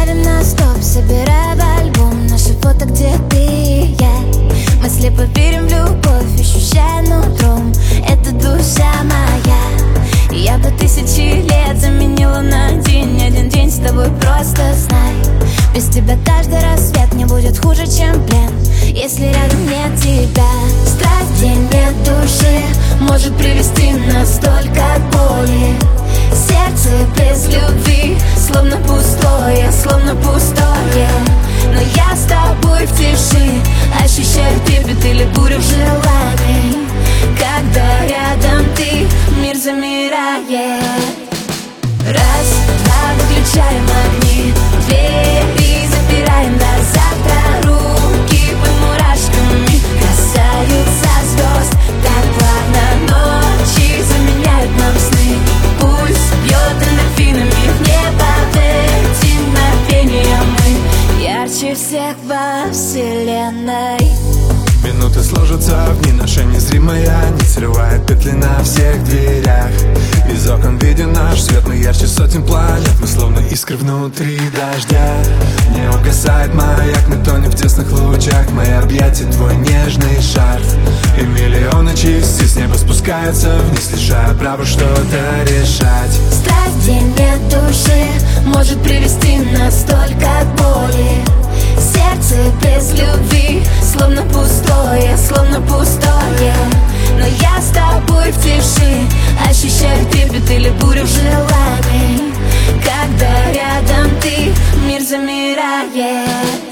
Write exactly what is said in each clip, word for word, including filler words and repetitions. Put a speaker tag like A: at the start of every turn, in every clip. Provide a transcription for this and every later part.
A: ставим на стоп, собирая в альбом наши фото, где ты и я. Мы слепо верим в любовь, ощущая нутром, это душа моя. Я бы тысячи лет заменила на день, один день с тобой, просто знай. Без тебя каждый рассвет не будет хуже, чем плен, если рядом нет тебя. Страсть, где нет души, может привести нас только к боли. Сердце без любви, словно пустое, словно пустое. Но я с тобой в тиши, ощущаю трепет или бурю в желании. Когда рядом ты, мир замирает. Раз, два, выключаем огни, двери запираем до завтра. Руки под мурашками касаются звезд. Так плавно ночи заменяют нам сны. Пульс бьет эндорфинами в небо. В эти мгновения мы ярче всех во вселенной.
B: Минуты сложатся в дни, наша незримая нить срывает петли на всех дверях. Из окон виден наш свет, мы ярче сотен планет. Мы словно искры внутри дождя. Не угасает маяк, мы тонем в тесных лучах. Мои объятия, твой нежный шарф. И миллионы частиц с неба спускаются вниз, лишая права что-то решать.
A: Страсть, где нет души, может привести нас только к боли. Сердце без любви, словно пустое, словно пустое. Но я с тобой в тиши, ощущаю трепет или бурю в желании. Когда рядом ты, мир замирает.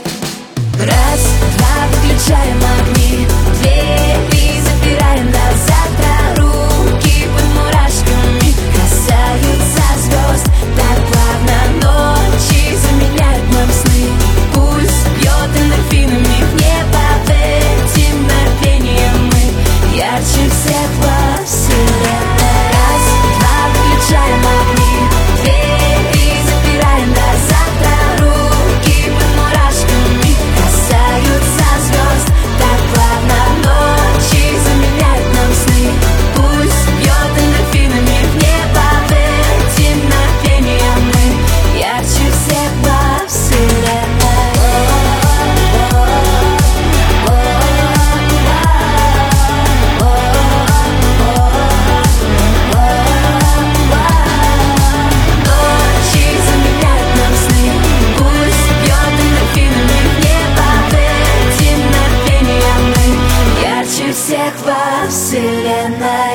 A: Раз, два, выключаем огни, двери запираем до завтра. Руки под мурашками касаются звезд. Так плавно ночи заменяют нам сны. Пульс бьет эндорфинами в небо. В эти мгновения мы ярче всех во вселенной. Раз, два, выключаем огни, двери запираем до завтра. Руки под мурашками касаются звезд. Так плавно ночи заменяют нам сны. Пульс бьет эндорфинами в небо. В эти мгновения мы ярче всех во вселенной. Всех во вселенной.